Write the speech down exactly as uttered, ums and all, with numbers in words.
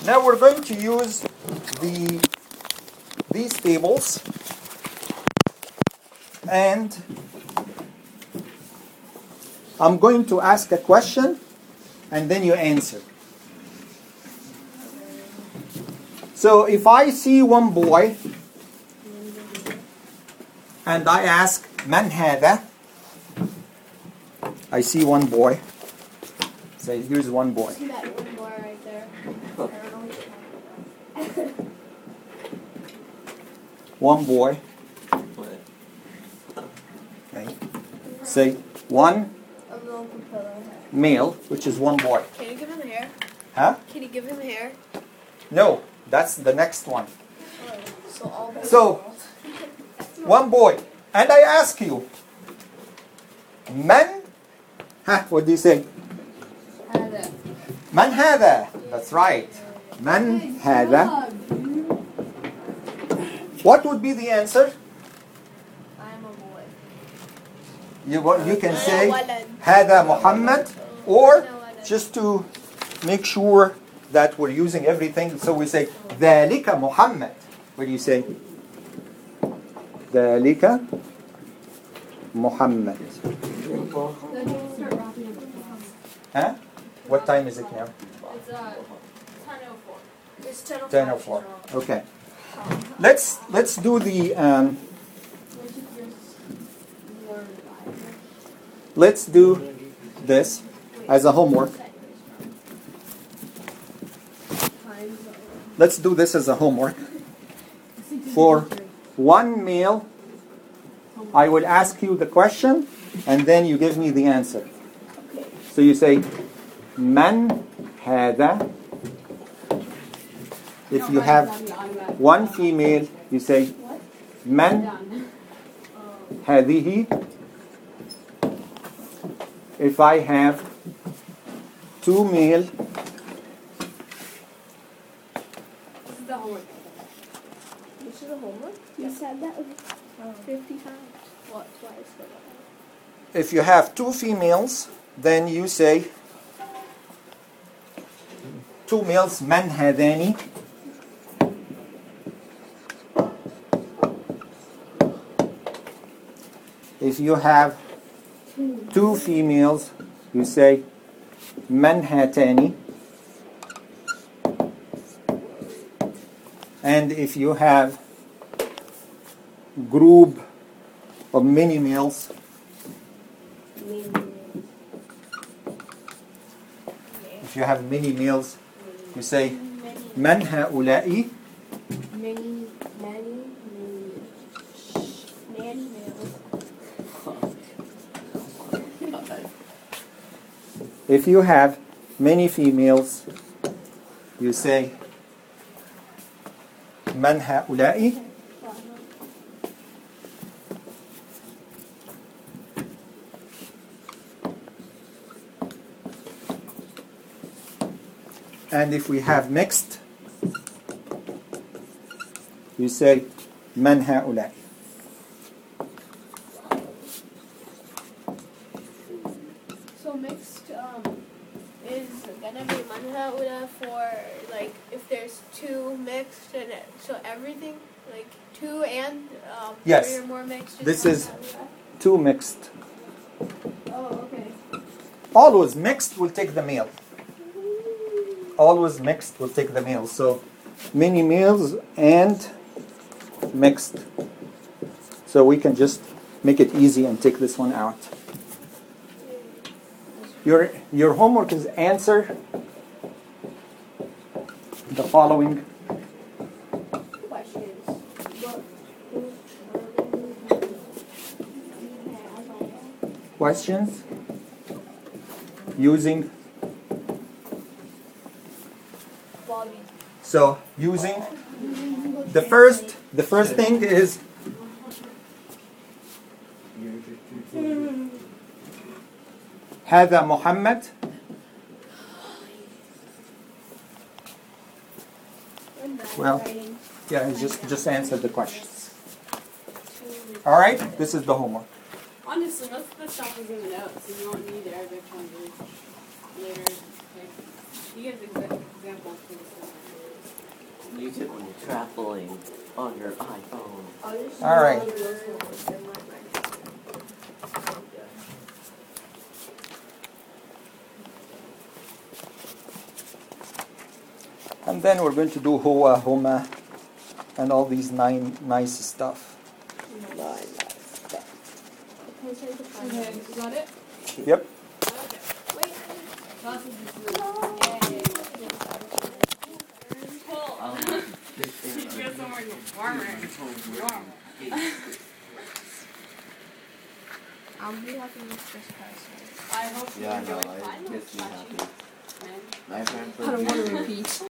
Now we're going to use the these tables, and I'm going to ask a question and then you answer. So if I see one boy and I ask man hada, I see one boy. Say here's one boy. See that one boy right there? One boy. Okay. Say one A little propeller. male, which is one boy. Can you give him hair? Huh? Can you give him hair? No, that's the next one. Oh, so all the So, one boy. And I ask you, man, huh, what do you say? هذا. Man hada. That's right. Man hada. What would be the answer? I'm a boy. You, wa- you can say ولد. hada Muhammad, or أنا ولد. just to make sure that we're using everything, so we say ذلك Muhammad. What do you say? ذلك Muhammad. Huh? What time is it now? It's uh, ten oh four. It's ten oh four. ten oh four. Okay. Let's let's do the um, let's do this as a homework. Let's do this as a homework. For one meal, I will ask you the question, and then you give me the answer. So you say, Man hada. If you have one female, you say, Man hadihi. If I have two male, This is the homework. This is the homework? You said that fifty times. What? Twice. if you have two females, then you say two males, man hadani. If you have two females, you say man hatani. And if you have group of many males, if you have many males, you say man haula'i. Many, many, many, many males. If you have many females, you say man haula'i. And if we have mixed, you say man haula'i. So mixed um, is gonna be manhaula for like if there's two mixed and it, so everything like two and um, Yes. three or more mixed. This is manhaula? Two mixed. Oh, okay. Always mixed will take the male. Always mixed will take the male. So many males and mixed. So we can just make it easy and take this one out. Your your homework is answer the following Questions. questions using Bobby. so using the first the first thing is هذا محمد. Well, yeah, just just answer the questions. All right, this is the homework. Honestly, most of the stuff is in the notes, and you won't need Arabic language later. Like, you give exa- examples for this. use it when you're traveling on your iPhone. All right. And then we're going to do huwa, huma, and all these nine nice stuff. Okay, is that it? Yep. Okay. Wait. Sausage is good. Cool. Um, You get somewhere warmer. Warm. I'll be happy with this person. I hope you yeah, I enjoy know. fun. It gets me happy. Man. My friend I don't want to repeat.